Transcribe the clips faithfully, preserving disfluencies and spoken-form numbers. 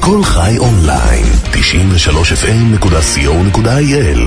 כל חי אונליין, תשעים ושלוש אף אם נקודה סי או נקודה איי אל.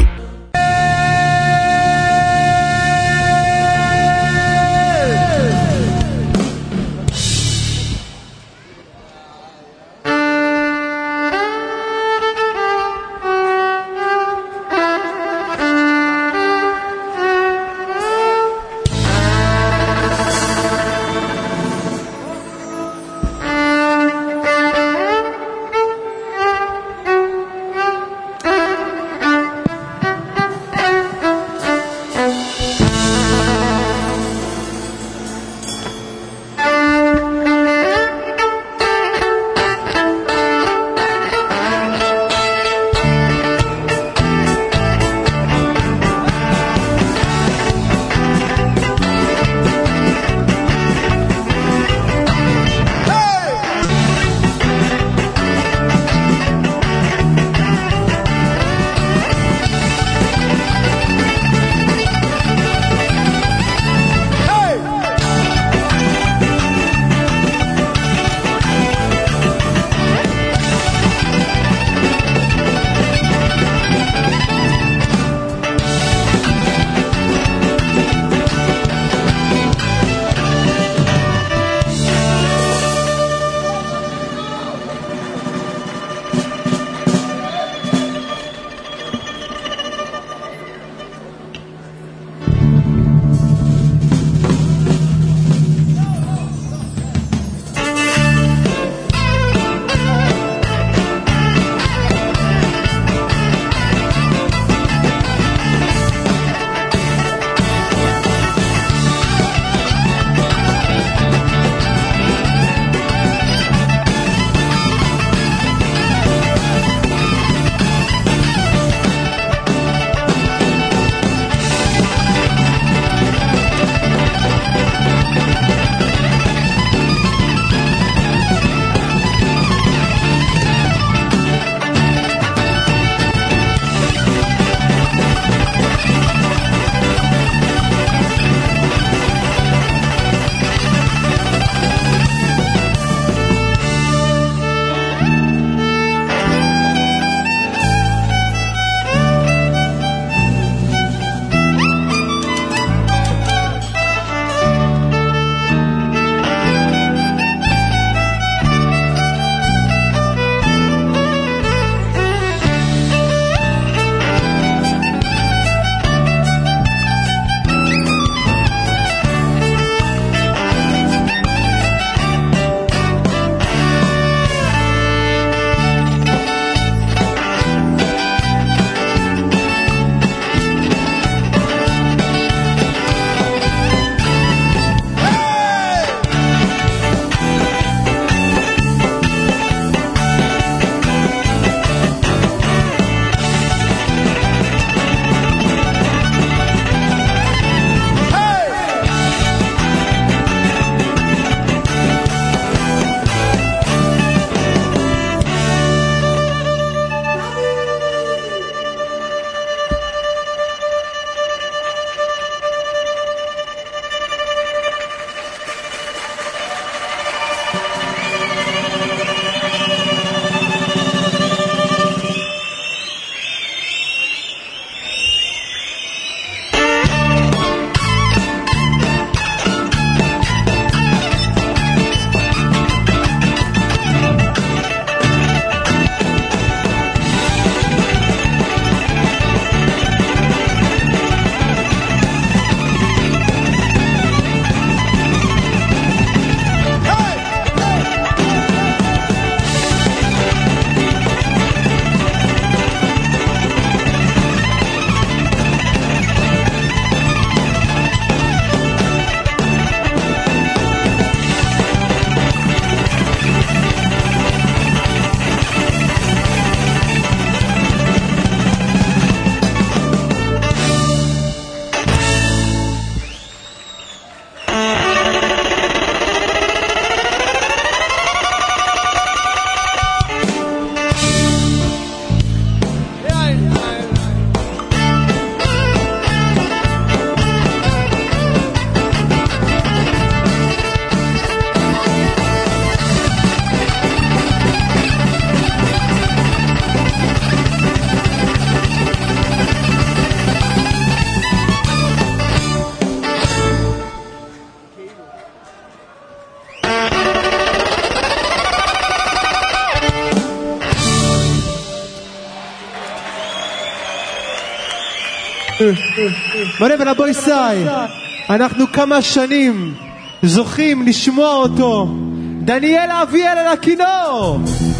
מנה ונבוי סי, אנחנו כמה שנים זוכים לשמוע אותו, דניאל אביאל על הכינור.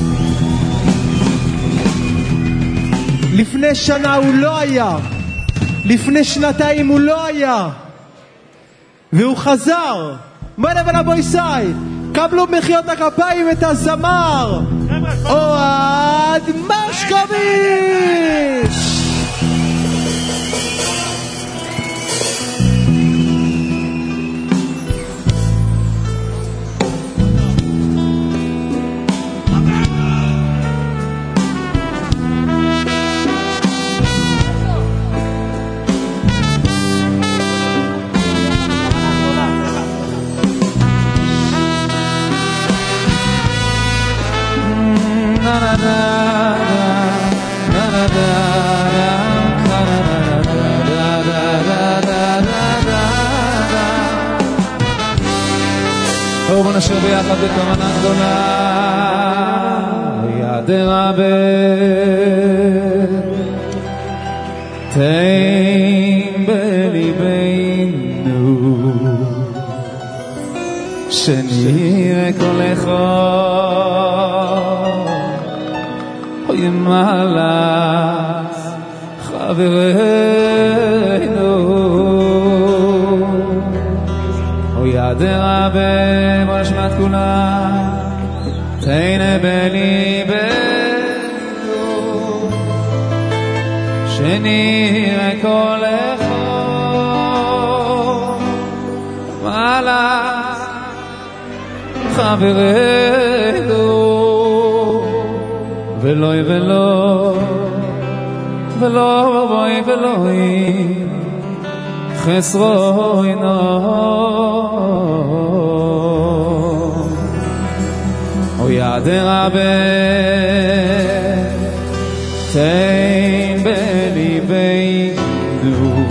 לפני שנה הוא לא היה, לפני שנתיים הוא לא היה, והוא חזר. מנה ונבוי סי, קבלו מחיאות הכפיים את הזמר אוהד מושקוביץ'. בואו נשאיר ביחד בכוונה גדולה יד רבה תן בליבנו שנראה כל אחד אוי מלאך חברנו אוי יד רבה משמעת כולה תהנה בליבנו שנראה כל אחד מלאך חברנו ולוי ולא ולא בואי ולוי חסרו אינו יד רבה תן בליבנו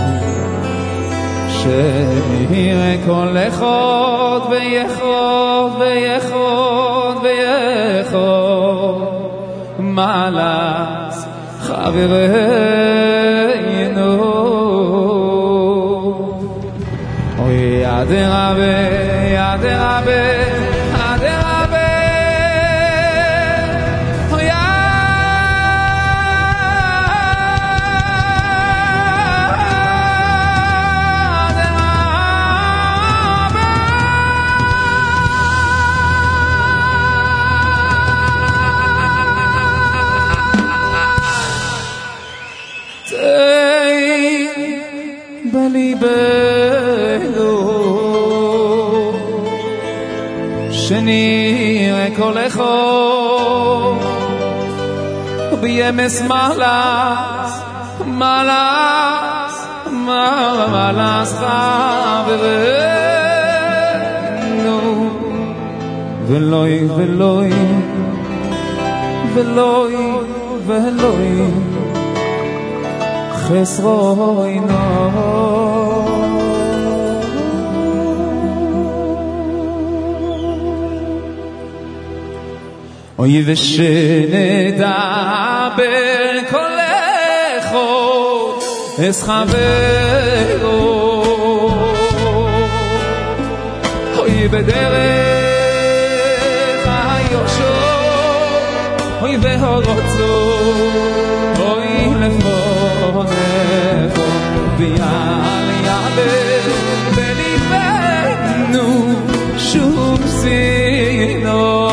שנראה כל אחד ויחוד ויחוד ויחוד מלאך חברנו יד רבה יד רבה שנראה כל אחד בימס מלאס מלאס מלאס חברנו ולוי ולוי ולוי ולוי חסרו אינו אוי ושנדע בכל אחד אס חברו אוי בדרך היושו אוי והורצו אוי לפונכו ויעל יעבר בליבנו שום סינו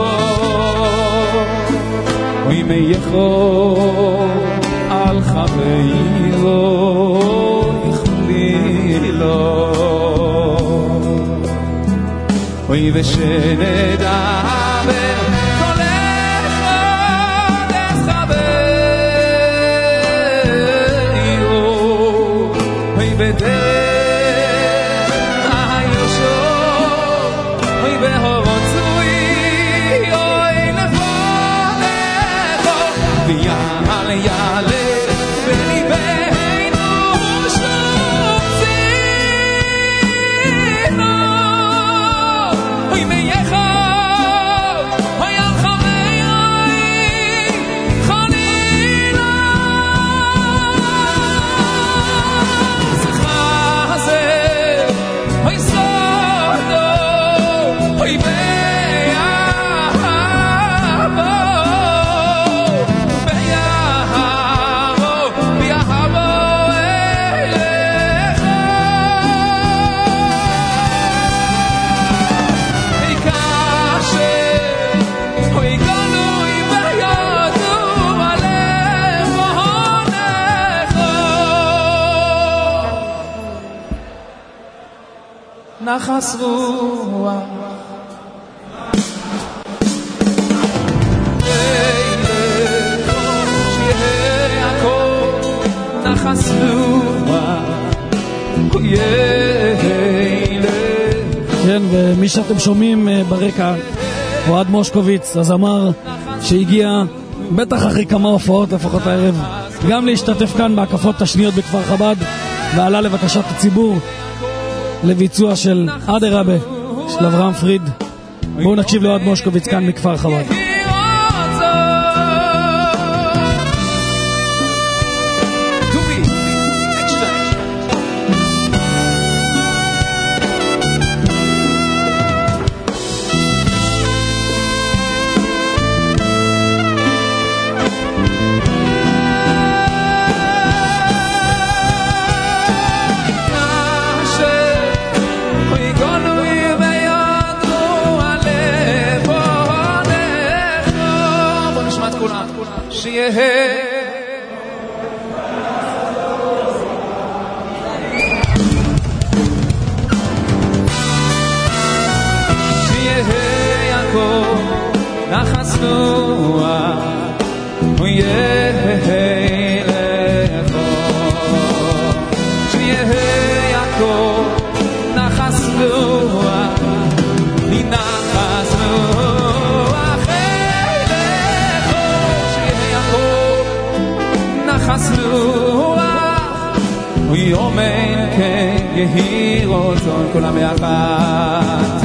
אוי מייחו על חברו יכלילו אוי ושנדע בכל אחד אס חברו אוי בדרך היושו אוי בהורצוי אוי לפונכו ויעל יעלה בליבנו שום צינו אוי מייחו אוי על חברי חלילה נחס רוח שיהיה הכל נחס רוח כן, ומי שאתם שומעים ברקע אוהד מושקוביץ, הזמר שהגיע בטח אחרי כמה הופעות לפחות הערב גם להשתתף כאן בהקפות השניות בכפר חב"ד, ועלה לבקשת הציבור לביצוע של אדרבה של אברהם פריד. בואו נקשיב לאוהד מושקוביץ כאן מכפר חב"ד. כולם ביחד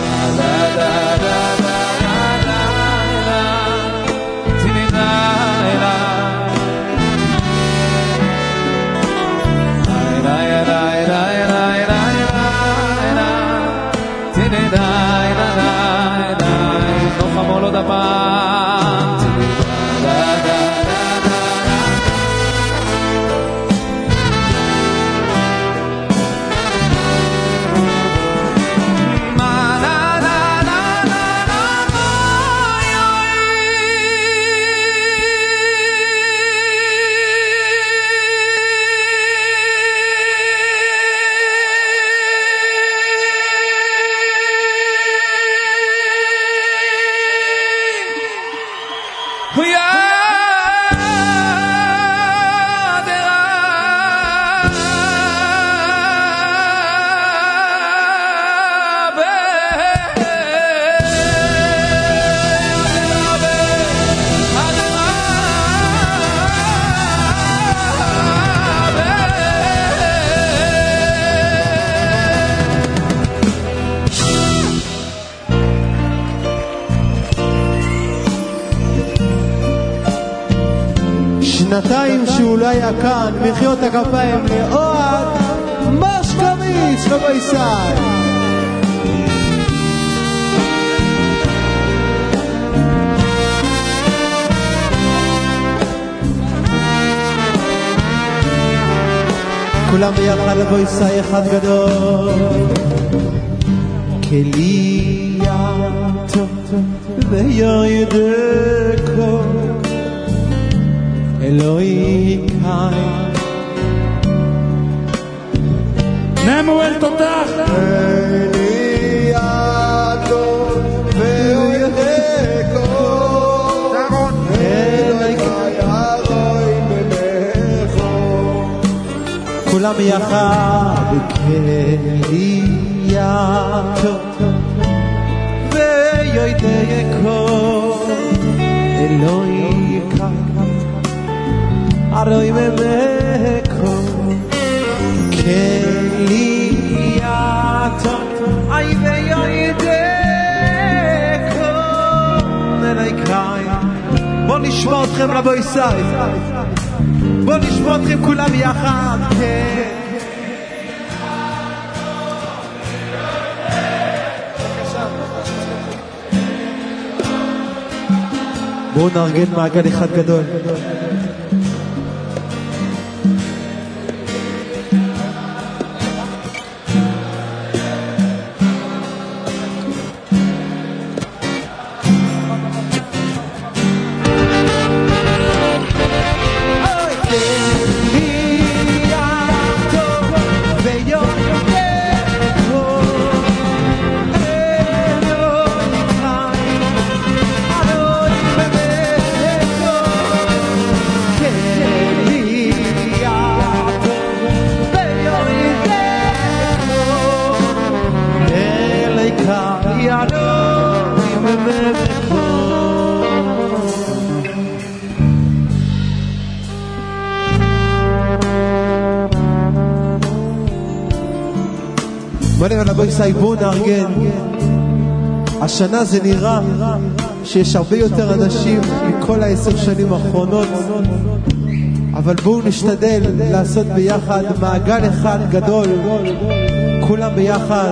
שנתיים שהוא לא היה כאן, מחיאות הכפיים לאוהד מושקוביץ ובייסאי. כולם ביחד לבייסאי אחד גדול. כליאתו וירדקו אלוהי קיים נמואל תותח כליאתו וירדקו אלוהי קיים כולם יחד כליאתו וירדקו אלוהי קיים aroi memeko keliato ai veyideko nelaikai. בוא נשמע אתכם רבוי סי, בוא נשמע אתכם כולם יחד. בואו נארגן מעגל אחד גדול. בוא נראה לבוא ישראל, בואו נארגן. השנה זה נראה שיש הרבה יותר אנשים מכל העשר שנים האחרונות, אבל בואו נשתדל לעשות ביחד מעגל אחד גדול, כולם ביחד.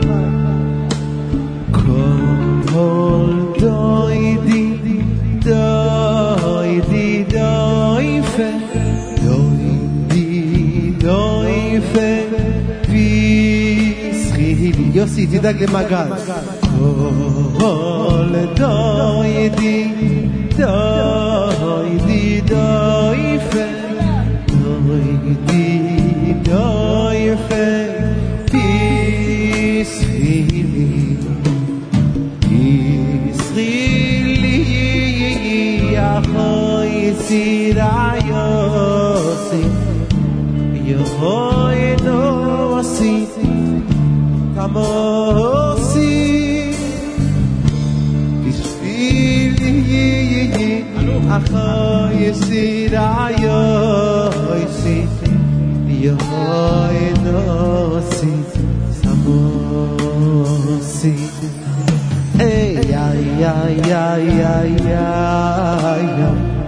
כל דוי די דוי די דוי פה דוי די דוי פה ויסחילי. יוסי תדאג למעגל. כל דוי די דוי די דוי פה דוי די דוי פה ויסחילי ויסחילי אחוי סיראיוסי יהוי נוסי כמוסי בשבילי אחוי סיראיוסי יהוי נוסי סמוסי. Hey, ya, ya, ya, ya, ya, ya,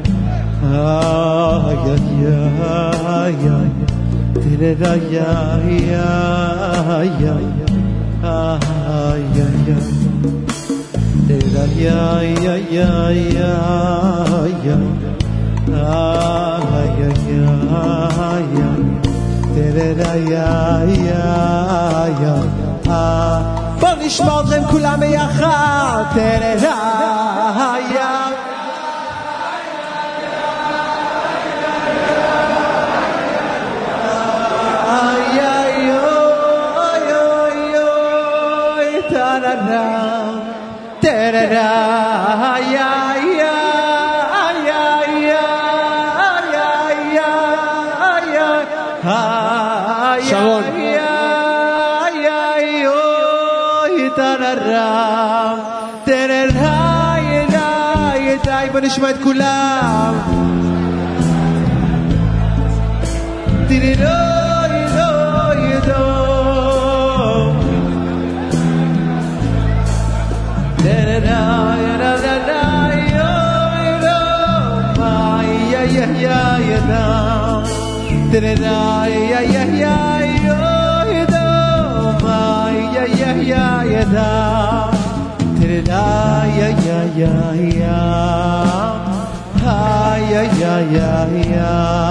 ah, ya, ya, ya, tera, ya, ya, ya, ah, ya, ya, tera, ya, ya, ya, ya, ya, ah, ya, ya, ya, tera, ya, ya, ya, ah. בוא נשמע אתכם כולם ביחד. תראה היה איי אוי אוי אוי תראה תראה היה שרון בוא נשמע את כולם. Ya ya ya ya ah ya ya ya ya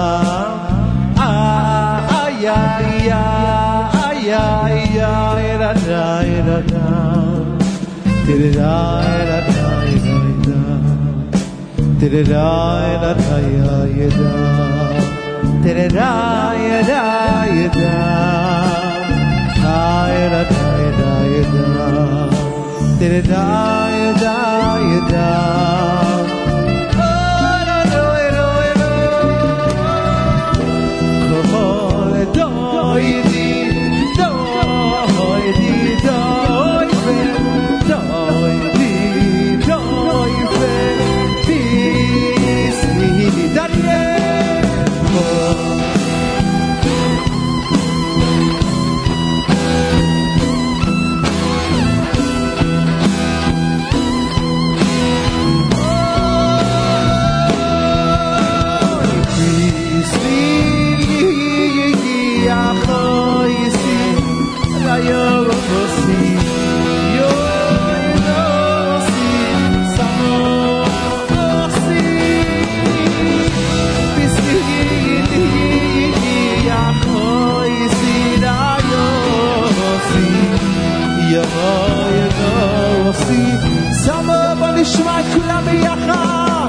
ah ya ya ya ya ra ra ra ra tere ra ra ra ra tere ra ra ra ya ya tere ra ya ra ya ah ra ra ra ya tere da da da oh no no no no come do di do di do fe do di do fe peace ni darie נשמע את כולם ביחד.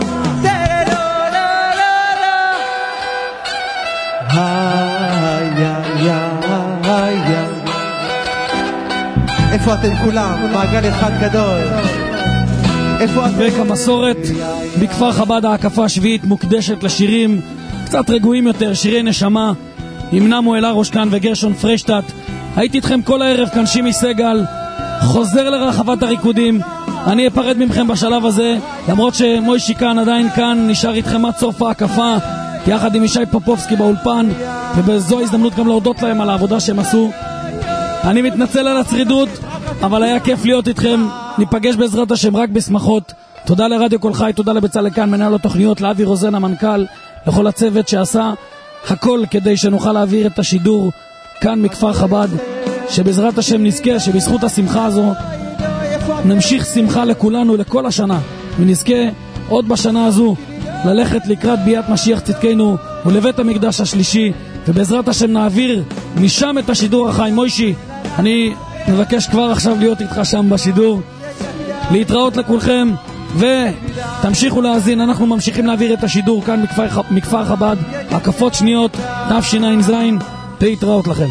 איפה אתם כולם? מעגל אחד גדול. איפה אתם? רקע מסורת בכפר חב"ד, ההקפה השביעית מוקדשת לשירים קצת רגועים יותר, שירי נשמה עם נמו אלה רושקן וגרשון פרשטט. הייתי איתכם כל הערב כאן, שימי סגל חוזר לרחבת הריקודים. אני אפרד ממכם בשלב הזה, למרות שמוישי כאן עדיין כאן, נשאר איתכם עד סוף ההקפה יחד עם ישי פופובסקי באולפן, ובזו הזדמנות גם להודות להם על העבודה שהם עשו. אני מתנצל על הצרידות, אבל היה כיף להיות איתכם. ניפגש בעזרת השם רק בשמחות. תודה לרדיו כל חי, תודה לבצלאל כאן, מנהל התוכניות, לאבי רוזן המנכ"ל, לכל הצוות שעשה הכל כדי שנוכל להעביר את השידור כאן מכפר חב"ד, שבעזרת השם נזכה שבזכות השמחה הזו נמשיך שמחה לכולנו לכל השנה, ונזכה עוד בשנה הזו ללכת לקראת ביאת משיח צדקנו ולבית המקדש השלישי, ובעזרת השם נעביר משם את השידור החי. מוישי, אני מבקש כבר עכשיו להיות איתך שם בשידור. להתראות לכולכם ותמשיכו להאזין, אנחנו ממשיכים להעביר את השידור כאן מכפר, מכפר חב"ד, הקפות שניות תשע"ז. להתראות לכם.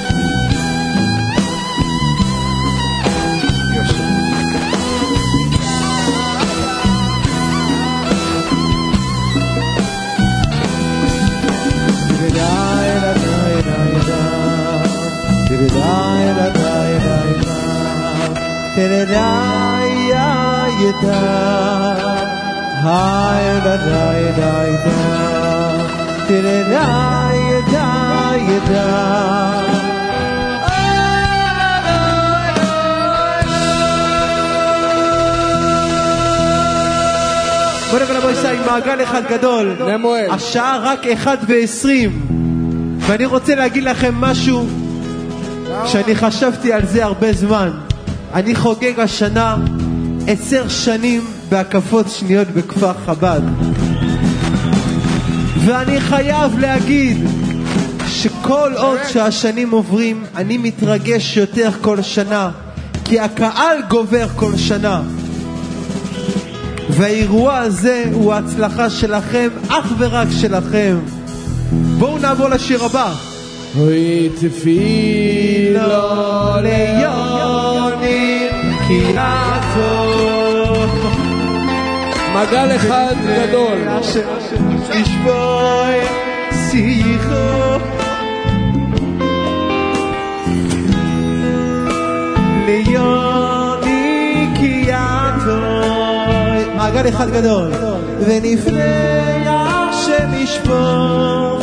בוא נבוא לבוא ישראל עם מעגל אחד גדול. השעה רק אחד ועשרים, ואני רוצה להגיד לכם משהו שאני חשבתי על זה הרבה זמן. אני חוגג השנה עשר שנים בהקפות שניות בכפר חב"ד, ואני חייב להגיד שכל עוד שהשנים עוברים אני מתרגש יותר כל שנה, כי הקהל גובר כל שנה, והאירוע הזה הוא ההצלחה שלכם, אך ורק שלכם. בואו נעבור לשיר הבא. אוי תפילו ליוני כי הטוב מגל אחד גדול ישבוי שיחו ליוני כי הטוב, מעגל אחד גדול, ונפני השם ישבוי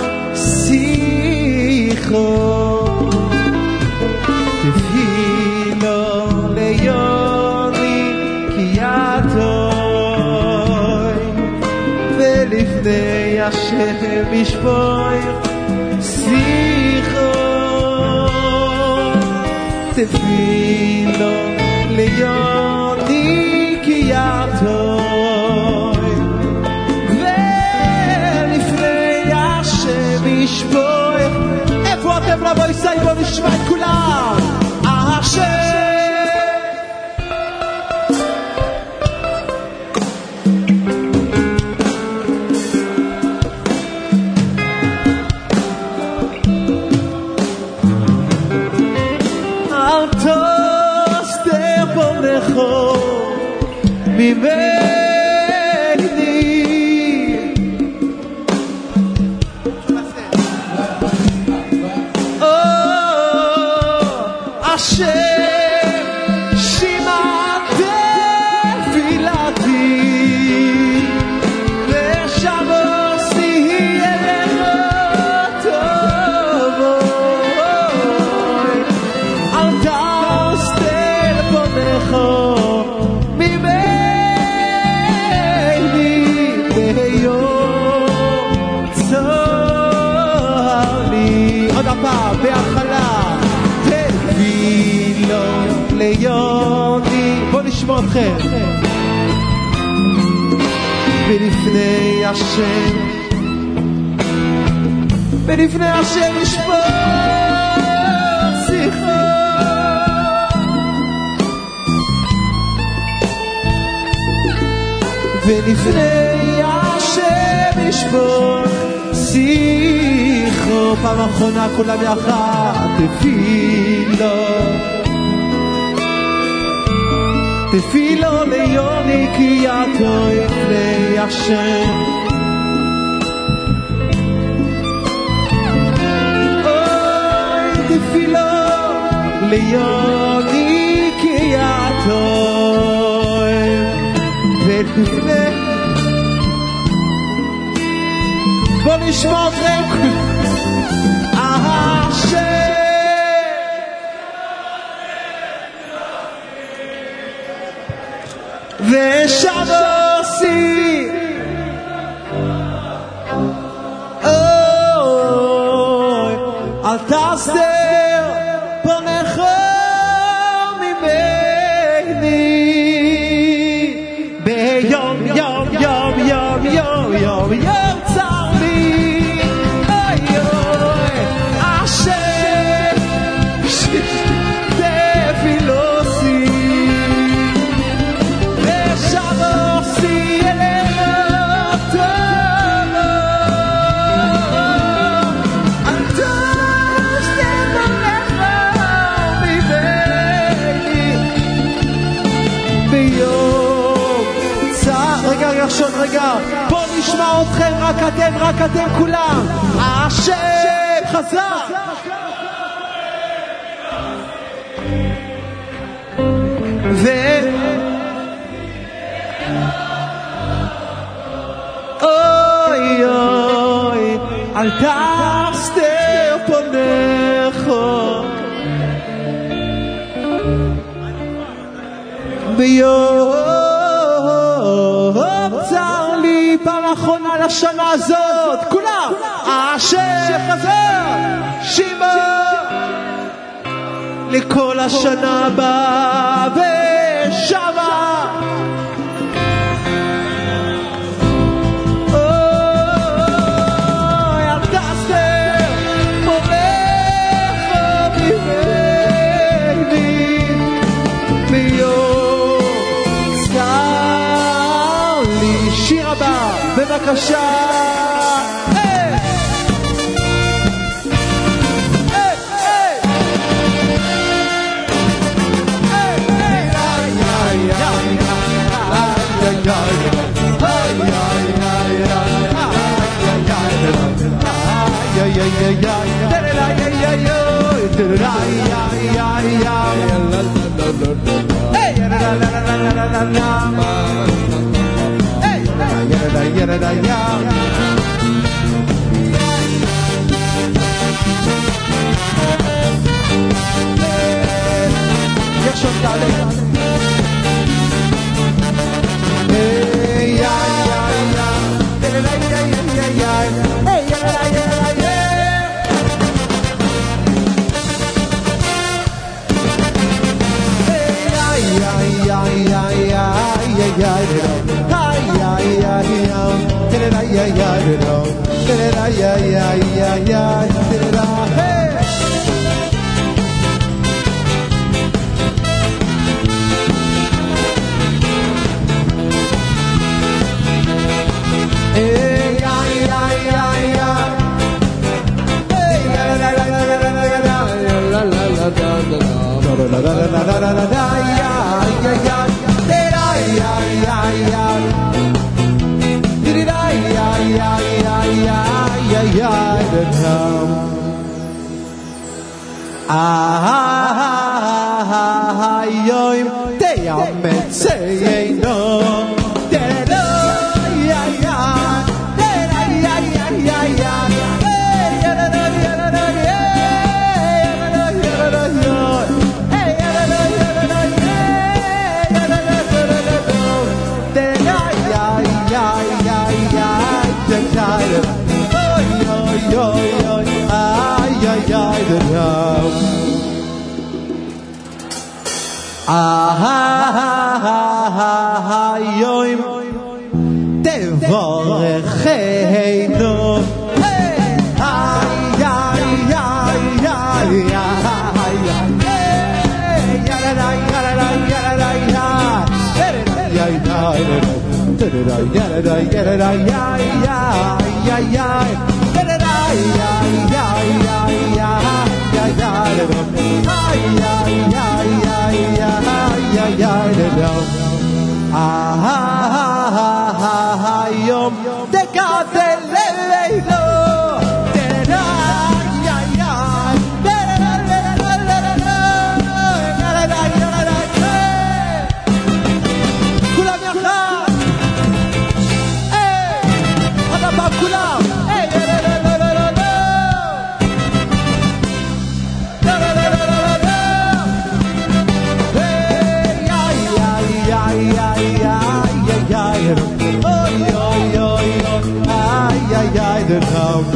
תפילו ליוני כי הטוב, ולפני השם ישפוך שיחו. תפילו ליוני כי הטוב, ולפני השם ישפוך. איפה אתם רבו ישראל? בוא נשמע את כולם. השם אל תסתר פורחו ממני, השם שמע תפילתי ושמוסי אליך טוב. אל תסתר פניך ממני ביום צר לי. עוד הפעם בהתחלה ליוני, בוא נשמע אתכם. ולפני השם, ולפני השם ישפוך שיחו, ולפני השם ישפוך שיחו. פעם אחרונה כולם יחד תפילו תפילו ליוני כי הטוב לפני השם. אוי תפילו ליוני כי הטוב, ולפני בוא נשמע אתכם. השם ושם עושי אוי אל תסתר פניך ממני ביום יום יום יום יום יום יום צר לי אוי אוי אשר תפילוסי ושם עושי אליך טוב אל תסתר פניך ממני ביום צר רגע רגע שון רגע בוא נשמע אתכם רק אתם רק אתם כולם השם חזק ו אוי אוי אל תסתר פניך ביום צר לי פעם אחרונה לשנה הזאת כולם השם חזר שימה לכל השנה הבאה ושמה אוי אל תסתר פניך ממני ביום צר לי שיר הבא בבקשה יש עוד תעלה היום תאמציינו היום תבורכנו היום תגדל אלינו כולם יחד עוד הפעם כולם yeah, yeah, yeah. יום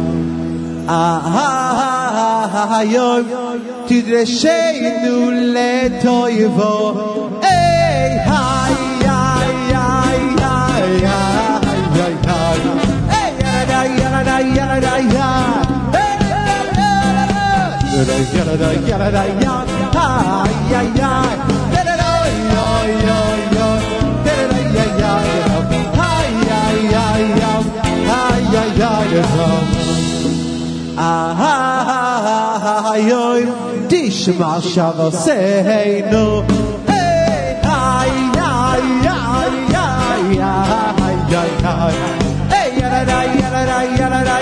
היום תדרשנו לטויבו היי היי היי היי היי היי היי יאללה יאללה יאללה יאללה יאללה היום תשמע שבוסינו היי היי היי היי היי היי יאללה יאללה יאללה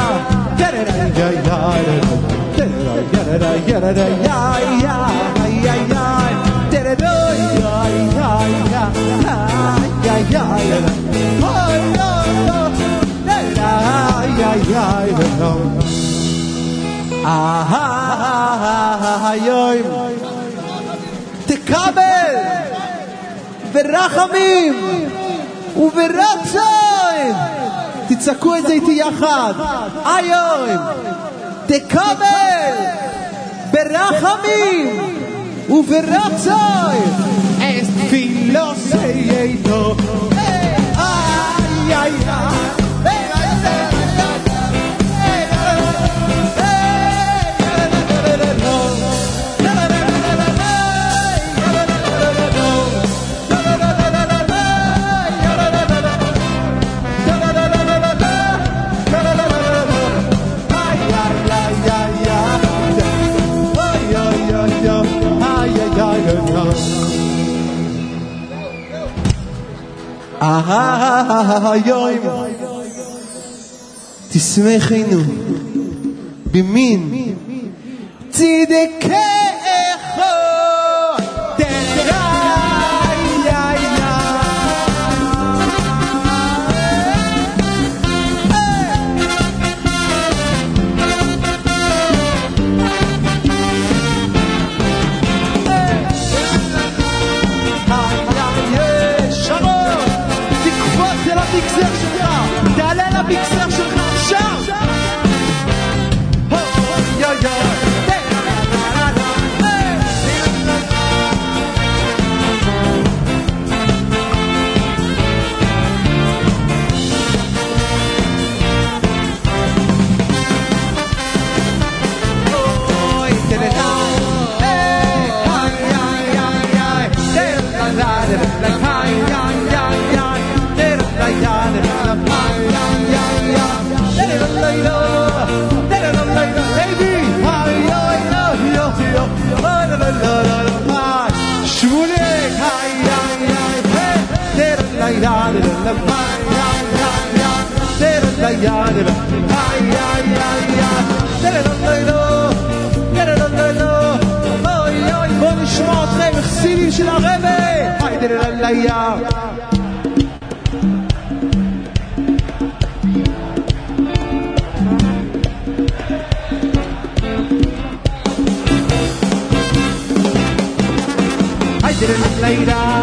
היום תקבל ברחמים וברצון תצעקו את זה איתי יחד היום תקבל ברחמים וברצון את תפילותינו איי איי היום תשמחנו במין צדקך ביקסר שלך עכשיו יו יו בוא נשמע אתכם חסידים של הרבי היידר לליה היידר לליה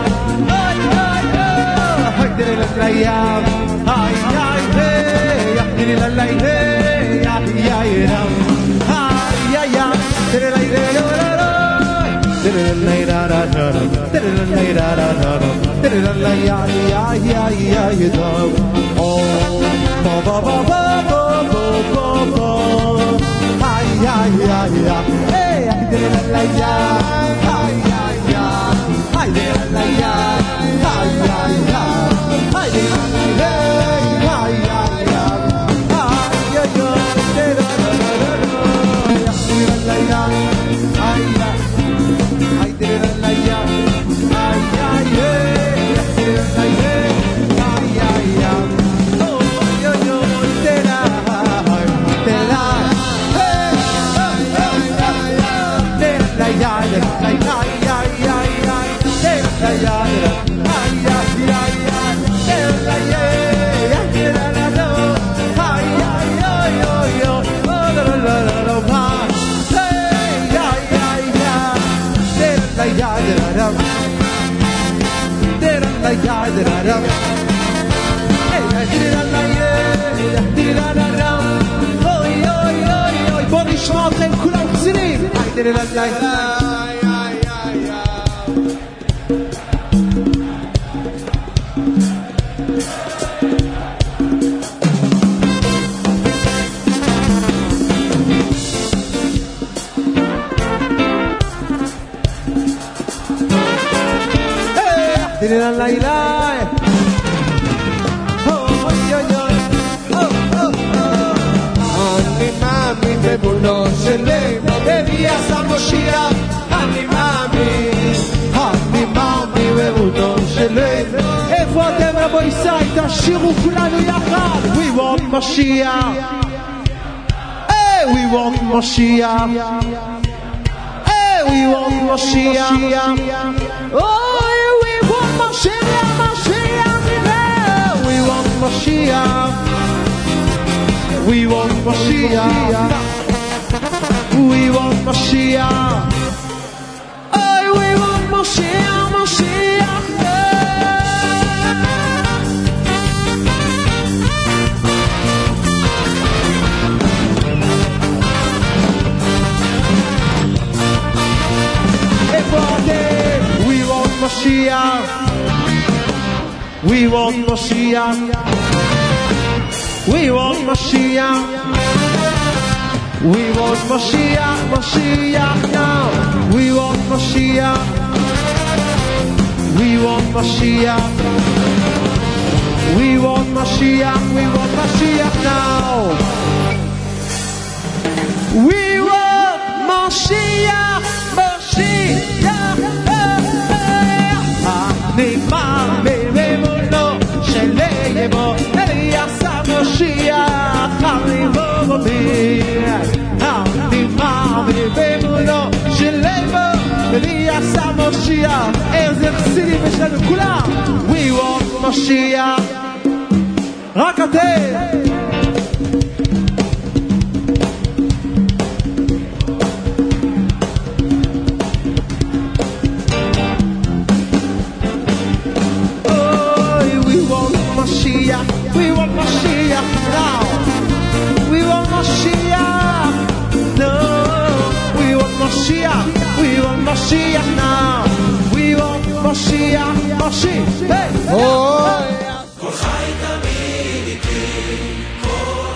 היידר לליה היי היי היידר לליה אני מאמין במולו שלנו בביאת המשיח. אני מאמין, אני מאמין במולו שלנו. איפה אתם רבו ישראל? תשירו כולנו יחד. We want משיח. Hey, we want משיח. Hey, we want משיח. Oh, we want משיח, משיח. We want משיח. We want Mashiach. We want Mashiach. Oh, we want Mashiach, Mashiach. We want Mashiach. We want Mashiach. We want Mashiach. We want Mashiach, Mashiach now. We want Mashiach. We want Mashiach. We want Mashiach. We want Mashiach now. We want Mashiach, Mashiach. אני מאמין במולו שלנו אליאס המשיח. אני מאמין, אני מאמין במולו שלנו אליאס המשיח. איזה חסידים יש לנו כולם. We want משיח. רק אתם. Mashiach, we want Mashiach now. We want Mashiach, no. We want Mashiach, we want Mashiach now. We want Mashiach, Mashiach, hey, oh. כל חי תמיד איתי, כל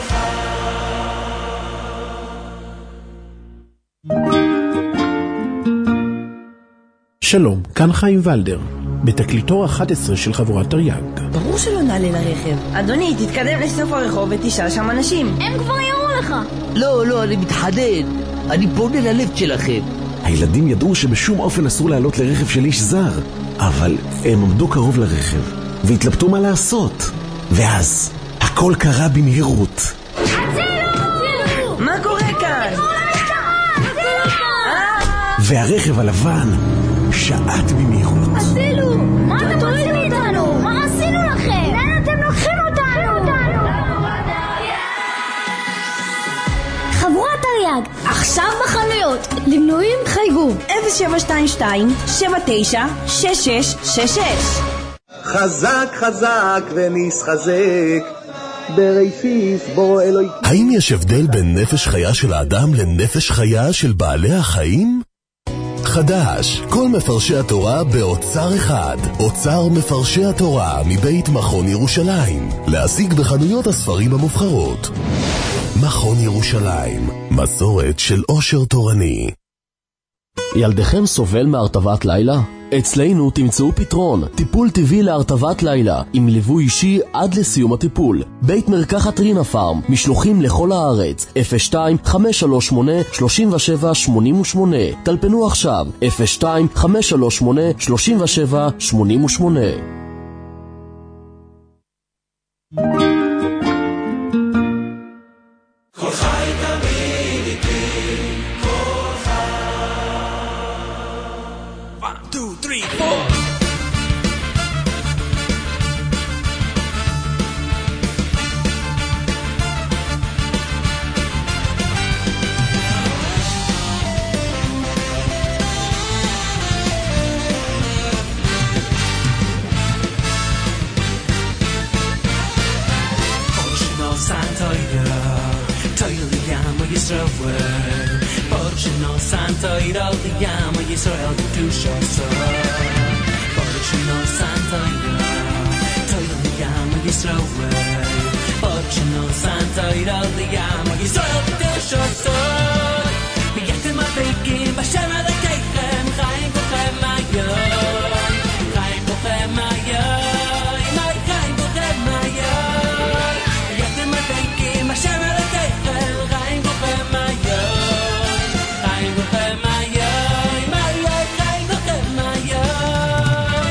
חי. שלום, כאן חיים ולדר. בתקליטור אחת עשרה של חבורת תרי"ג. ברור שלא נעלה לרכב. אדוני, תתקדם לסוף הרחוב ותשאל שם אנשים. הם כבר יראו לך. לא, לא, אני מתחדד. אני פונה ללב שלכם. הילדים ידעו שבשום אופן אסור לעלות לרכב של איש זר, אבל הם עמדו קרוב לרכב והתלבטו מה לעשות. ואז הכל קרה במהירות. הצילו! מה קורה כאן? והרכב הלבן שעט במהירות. הצילו! מה אתם עושים איתנו? מה עשינו לכם? לאן אתם לוקחים אותנו? חבורת תרי"ג, עכשיו בחנויות. למנויים חייגו אפס שבע שתיים שתיים שבע תשע שש שש שש שש. חזק חזק ונסחזק ברייסיס בו אלוהי. האם יש הבדל בין נפש חיה של האדם לנפש חיה של בעלי החיים? חדש, כל מפרשי התורה באוצר אחד. אוצר מפרשי התורה מבית מכון ירושלים. להשיג בחנויות הספרים המובחרות. מכון ירושלים, מסורת של עושר תורני. ילדכם סובל מהרטבת לילה? אצלנו תמצאו פתרון, טיפול טבעי להרטבת לילה, עם ליווי אישי עד לסיום הטיפול. בית מרקחת רינה פארם, משלוחים לכל הארץ, אפס שתיים חמש שלוש שמונה שלוש שבע שמונה שמונה. טלפנו עכשיו, אפס שתיים חמש שלוש שמונה שלוש שבע שמונה שמונה. כל חי תמיד איתי, כל חי. one, two, three, four. Baruch Sheno Santa Yidal Yam Yisrael Kedusha Baruch Sheno Santa Yidal Yam Yisrael Baruch Sheno Santa Yidal Yam Yisrael Kedusha Miyatem Abekim B'Shem Elokeichem Chaim B'Chem Hayom Chaim B'Chem Hayom Chaim B'Chem Hayom Miyatem Abekim B'Shem Elokeichem Chaim B'Chem Hayom Chaim B'Chem Hayom Chaim B'Chem Hayom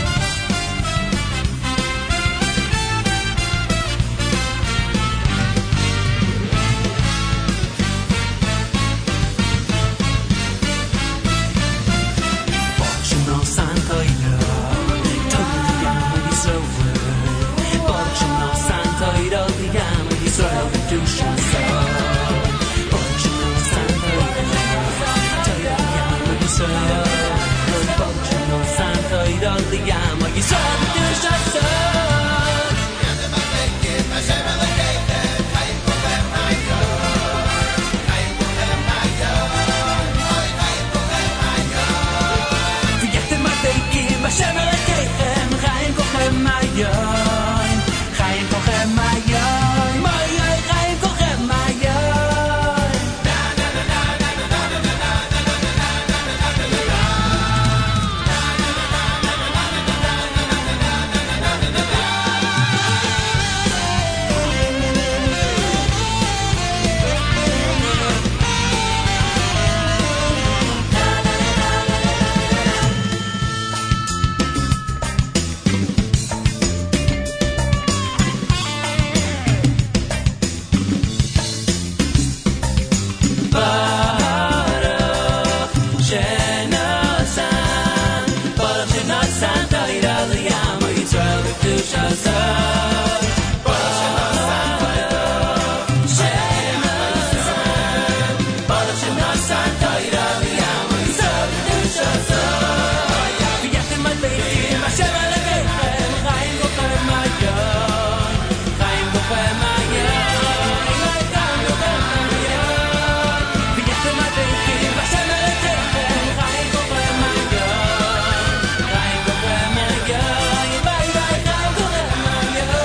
Bye bye,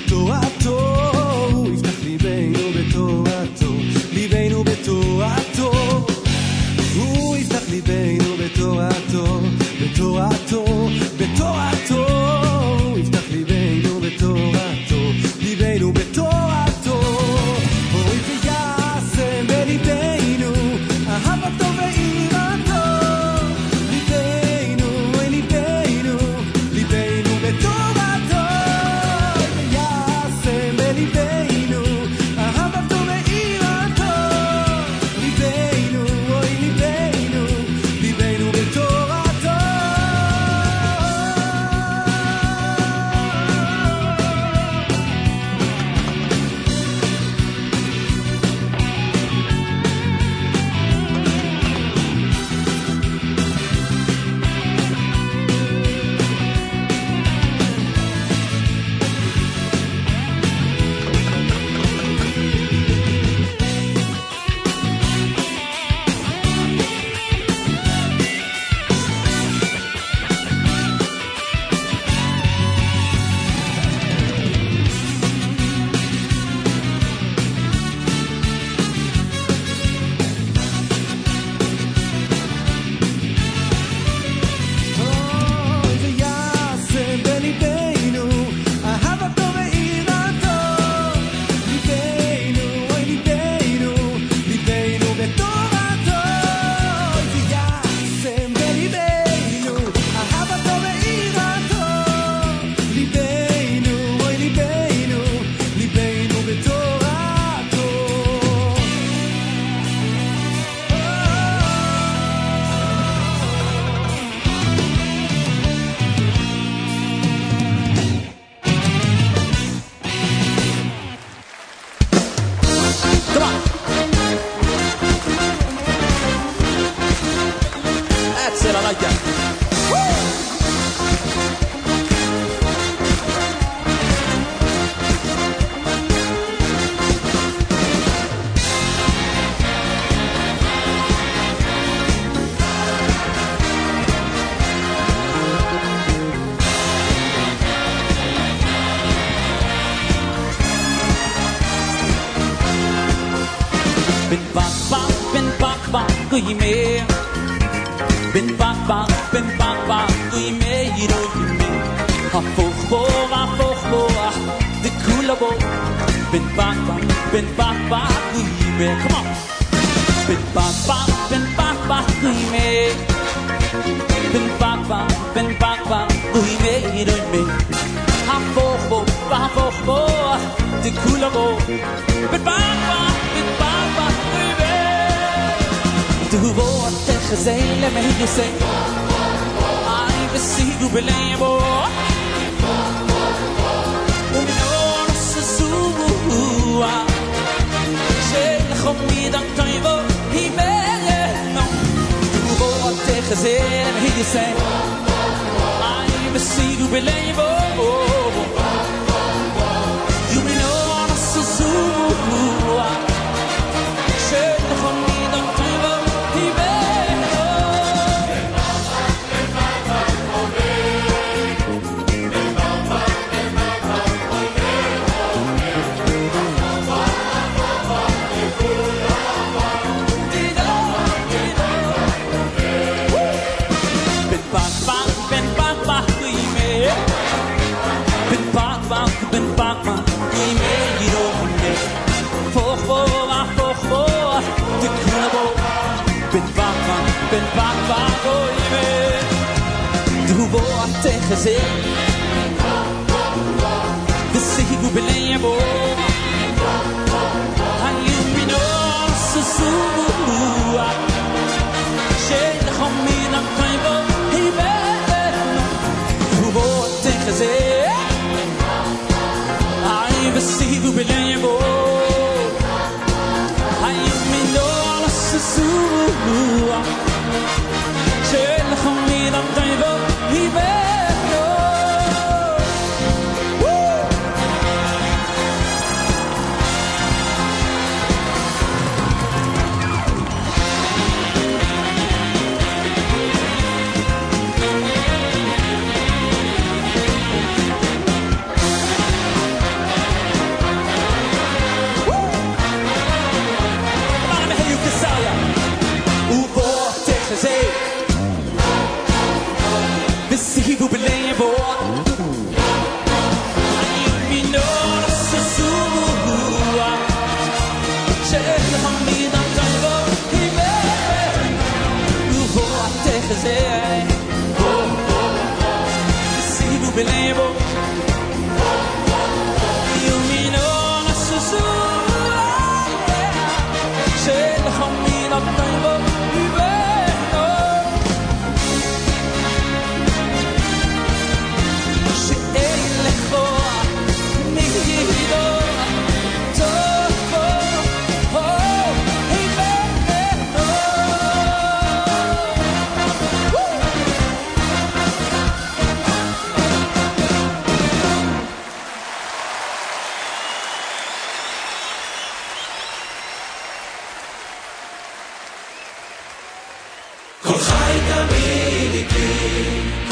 בתורתו, הוא יפתח ליבנו בתורתו, ליבנו בתורתו, הוא יפתח ליבנו בתורתו, בתורתו, בתורתו, הוא יפתח ליבנו בתורתו, ליבנו בתורתו, אוי ויעשה בליבנו אהבתו ויראתו, ליבנו, אוי ליבנו, ליבנו בתורתו, ויעשה בליבנו אהבתו ויראתו, ליבנו, אוי ליבנו, ליבנו בתורתו. bin bak bak bin bak bak i me hiro me ha foch bo ha foch bo de kula bo bin bak bak bin bak bak i me come on bin bak bak bin bak bak i me bin bak bak bin bak bak i me hiro me ha foch bo ha foch bo de kula bo bin bak bak bin bak bak i me du bo te gezele me je sei ai besigo belebo o menor se sua sei khomi dan taivo hi me no du bo te gezele me je sei ai besigo belebo o menor se sua sei khomi dan taivo hi me ben pak ma i me hiro me foch bo a foch bo de knabo ben pak ma ben pak ma go i me du bo a te geze de sigo belebo ai mi no su su shei de khomi na taibo i me du bo a te geze besigo belebo ai mi no se sua c'è la famiglia taibo i bello איתי